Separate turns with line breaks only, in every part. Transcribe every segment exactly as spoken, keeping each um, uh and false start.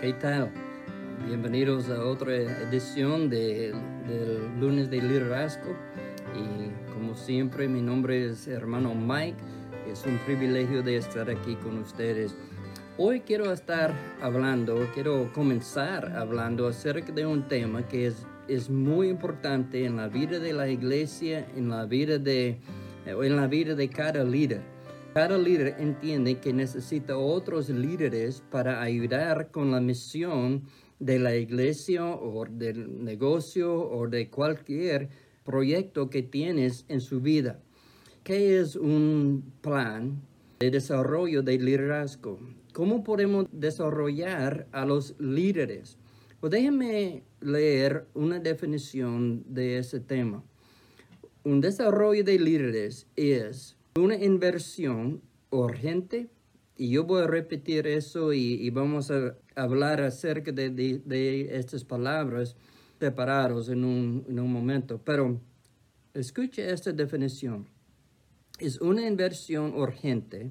¿Qué tal? Bienvenidos a otra edición de, del lunes de liderazgo. Y como siempre, mi nombre es hermano Mike. Es un privilegio de estar aquí con ustedes. Hoy quiero estar hablando, quiero comenzar hablando acerca de un tema que es, es muy importante en la vida de la iglesia, en la vida de, en la vida de cada líder. Cada líder entiende que necesita otros líderes para ayudar con la misión de la iglesia o del negocio o de cualquier proyecto que tienes en su vida. ¿Qué es un plan de desarrollo de liderazgo? ¿Cómo podemos desarrollar a los líderes? Pues déjenme leer una definición de ese tema. Un desarrollo de líderes es una inversión urgente, y yo voy a repetir eso y, y vamos a hablar acerca de, de, de estas palabras separados en un, en un momento. Pero escuche esta definición. Es una inversión urgente,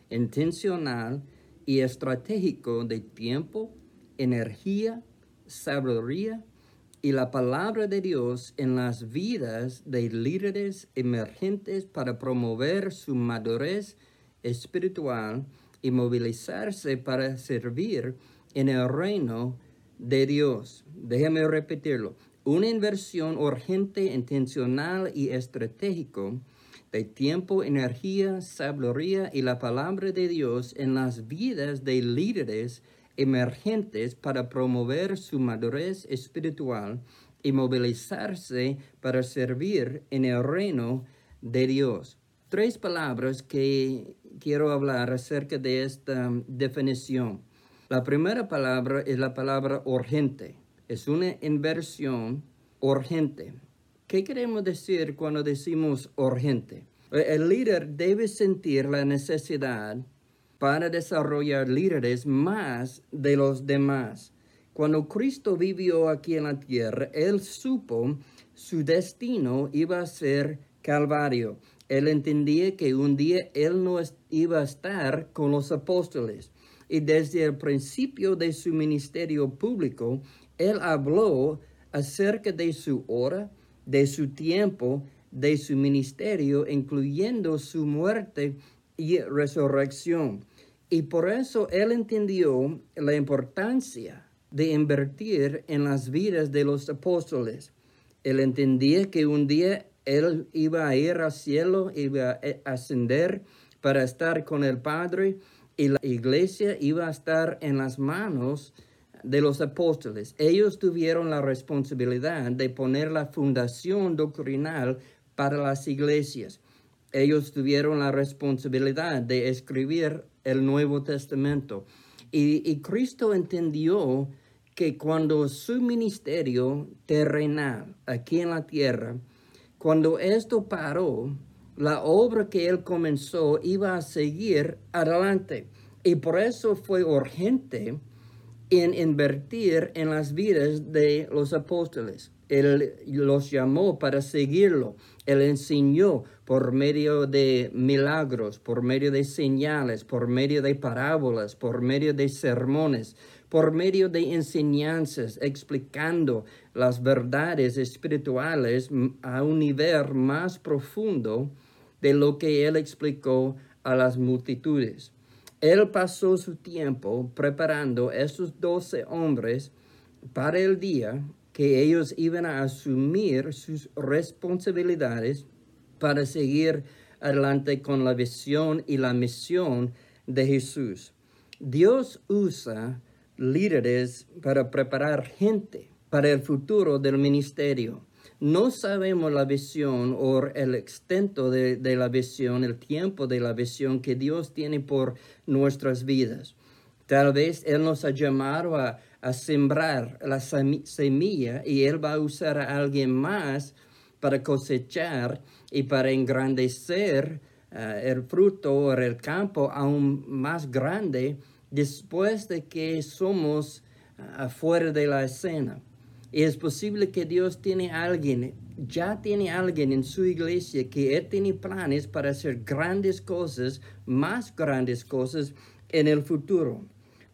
intencional y estratégico de tiempo, energía, sabiduría y la palabra de Dios en las vidas de líderes emergentes para promover su madurez espiritual y movilizarse para servir en el reino de Dios. Déjame repetirlo. Una inversión urgente, intencional y estratégico de tiempo, energía, sabiduría y la palabra de Dios en las vidas de líderes emergentes para promover su madurez espiritual y movilizarse para servir en el reino de Dios. Tres palabras que quiero hablar acerca de esta definición. La primera palabra es la palabra urgente. Es una inversión urgente. ¿Qué queremos decir cuando decimos urgente? El líder debe sentir la necesidad para desarrollar líderes más de los demás. Cuando Cristo vivió aquí en la tierra, Él supo su destino iba a ser Calvario. Él entendía que un día Él no iba a estar con los apóstoles. Y desde el principio de su ministerio público, Él habló acerca de su hora, de su tiempo, de su ministerio, incluyendo su muerte y resurrección. Y por eso Él entendió la importancia de invertir en las vidas de los apóstoles. Él entendía que un día Él iba a ir al cielo, iba a ascender para estar con el Padre, y la iglesia iba a estar en las manos de los apóstoles. Ellos tuvieron la responsabilidad de poner la fundación doctrinal para las iglesias. Ellos tuvieron la responsabilidad de escribir el Nuevo Testamento. Y, y Cristo entendió que cuando su ministerio terrenal aquí en la tierra, cuando esto paró, la obra que Él comenzó iba a seguir adelante. Y por eso fue urgente en invertir en las vidas de los apóstoles. Él los llamó para seguirlo. Él enseñó por medio de milagros, por medio de señales, por medio de parábolas, por medio de sermones, por medio de enseñanzas, explicando las verdades espirituales a un nivel más profundo de lo que Él explicó a las multitudes. Él pasó su tiempo preparando a esos doce hombres para el día que ellos iban a asumir sus responsabilidades para seguir adelante con la visión y la misión de Jesús. Dios usa líderes para preparar gente para el futuro del ministerio. No sabemos la visión o el extento de, de la visión, el tiempo de la visión que Dios tiene por nuestras vidas. Tal vez Él nos ha llamado a, a sembrar la semilla y Él va a usar a alguien más para cosechar y para engrandecer uh, el fruto o el campo aún más grande después de que somos uh, afuera de la escena. Y es posible que Dios tiene a alguien, ya tiene a alguien en su iglesia que Él tiene planes para hacer grandes cosas, más grandes cosas en el futuro.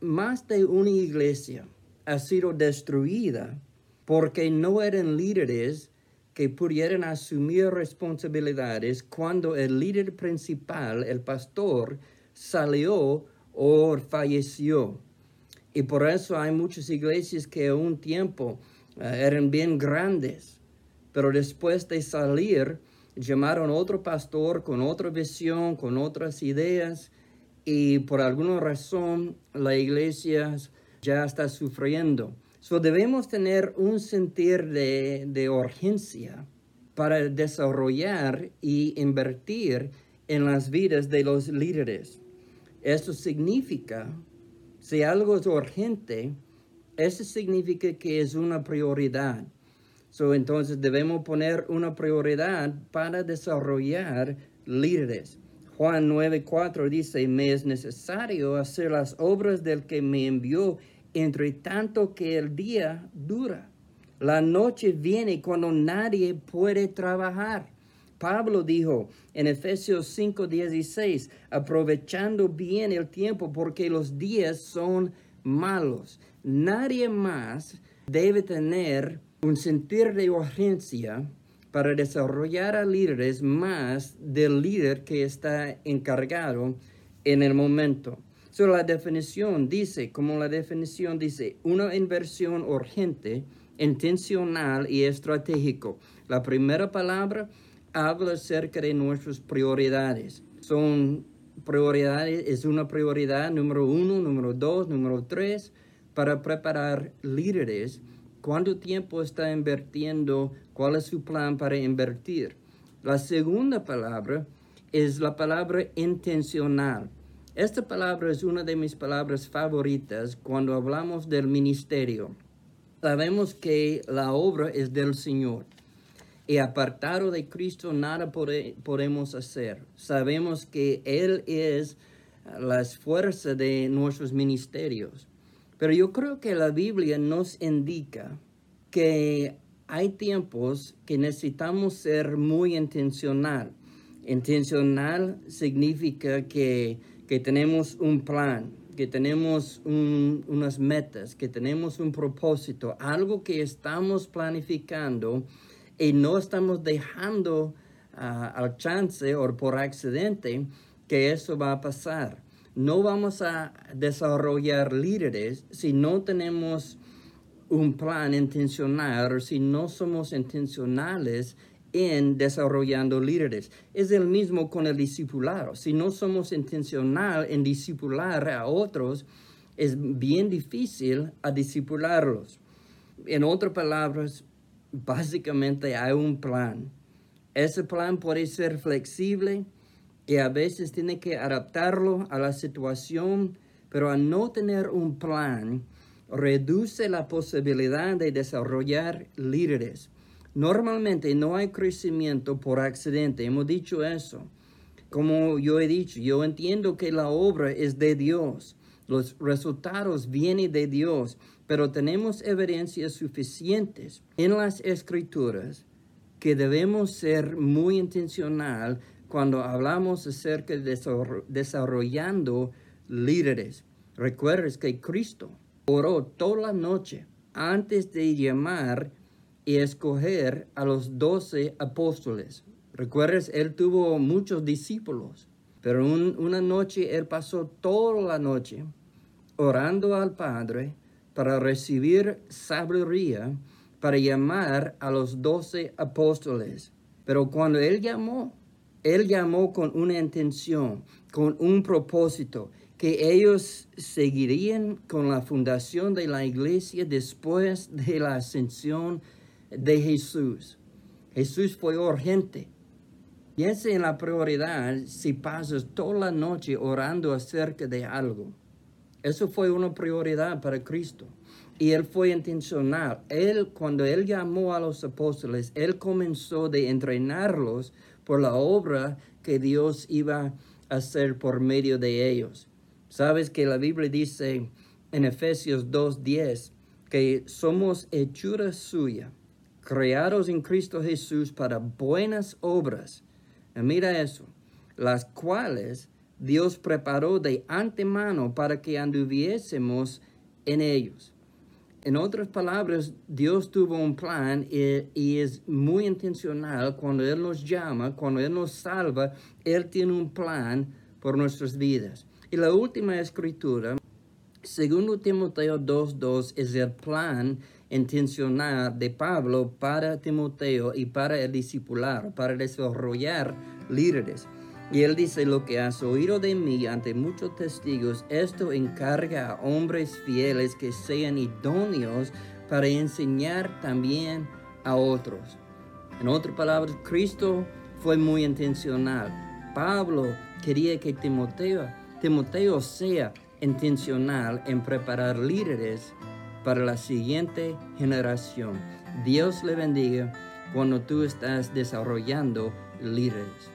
más de una iglesia ha sido destruida porque no eran líderes que pudieran asumir responsabilidades cuando el líder principal, el pastor, salió o falleció. Y por eso hay muchas iglesias que a un tiempo uh, eran bien grandes, pero después de salir, llamaron a otro pastor con otra visión, con otras ideas, y por alguna razón la iglesia ya está sufriendo. So debemos tener un sentir de, de urgencia para desarrollar y invertir en las vidas de los líderes. Esto significa, si algo es urgente, eso significa que es una prioridad. So, entonces debemos poner una prioridad para desarrollar líderes. Juan nueve cuatro dice, me es necesario hacer las obras del que me envió, entre tanto que el día dura. La noche viene cuando nadie puede trabajar. Pablo dijo en Efesios cinco dieciséis, aprovechando bien el tiempo porque los días son malos. Nadie más debe tener un sentir de urgencia para desarrollar a líderes más del líder que está encargado en el momento. So, la definición dice, como la definición dice, una inversión urgente, intencional y estratégico. La primera palabra habla acerca de nuestras prioridades. Son prioridades, es una prioridad número uno, número dos, número tres, para preparar líderes. ¿Cuánto tiempo está invirtiendo? ¿Cuál es su plan para invertir? La segunda palabra es la palabra intencional. Esta palabra es una de mis palabras favoritas cuando hablamos del ministerio. Sabemos que la obra es del Señor y apartado de Cristo nada pode, podemos hacer. Sabemos que Él es la fuerza de nuestros ministerios. Pero yo creo que la Biblia nos indica que hay tiempos que necesitamos ser muy intencional. Intencional significa que, que tenemos un plan, que tenemos un, unas metas, que tenemos un propósito, algo que estamos planificando y no estamos dejando uh, al chance o por accidente que eso va a pasar. No vamos a desarrollar líderes si no tenemos un plan intencional o si no somos intencionales en desarrollando líderes. Es el mismo con el discipulado. Si no somos intencionales en discipular a otros, es bien difícil a discipularlos. En otras palabras, básicamente hay un plan. Ese plan puede ser flexible y a veces tiene que adaptarlo a la situación, pero al no tener un plan, reduce la posibilidad de desarrollar líderes. Normalmente no hay crecimiento por accidente, hemos dicho eso. Como yo he dicho, yo entiendo que la obra es de Dios, los resultados vienen de Dios, pero tenemos evidencias suficientes en las Escrituras que debemos ser muy intencional cuando hablamos acerca de desarrollando líderes. Recuerdes que Cristo oró toda la noche antes de llamar y escoger a los doce apóstoles. Recuerdes, él tuvo muchos discípulos, pero un, una noche él pasó toda la noche orando al Padre para recibir sabiduría para llamar a los doce apóstoles. Pero cuando él llamó, él llamó con una intención, con un propósito, que ellos seguirían con la fundación de la iglesia después de la ascensión de Jesús. Jesús fue urgente. Piensa en la prioridad si pasas toda la noche orando acerca de algo. Eso fue una prioridad para Cristo. Y él fue intencional. Él, cuando él llamó a los apóstoles, él comenzó de entrenarlos por la obra que Dios iba a hacer por medio de ellos. Sabes que la Biblia dice en Efesios dos diez que somos hechura suya, creados en Cristo Jesús para buenas obras. Y mira eso, las cuales Dios preparó de antemano para que anduviésemos en ellos. En otras palabras, Dios tuvo un plan y, y es muy intencional cuando Él nos llama, cuando Él nos salva, Él tiene un plan por nuestras vidas. Y la última escritura, segundo Timoteo dos dos, es el plan intencional de Pablo para Timoteo y para el discipular, para desarrollar líderes. Y él dice: lo que has oído de mí ante muchos testigos, esto encarga a hombres fieles que sean idóneos para enseñar también a otros. En otras palabras, Cristo fue muy intencional. Pablo quería que Timoteo, Timoteo sea intencional en preparar líderes para la siguiente generación. Dios le bendiga cuando tú estás desarrollando líderes.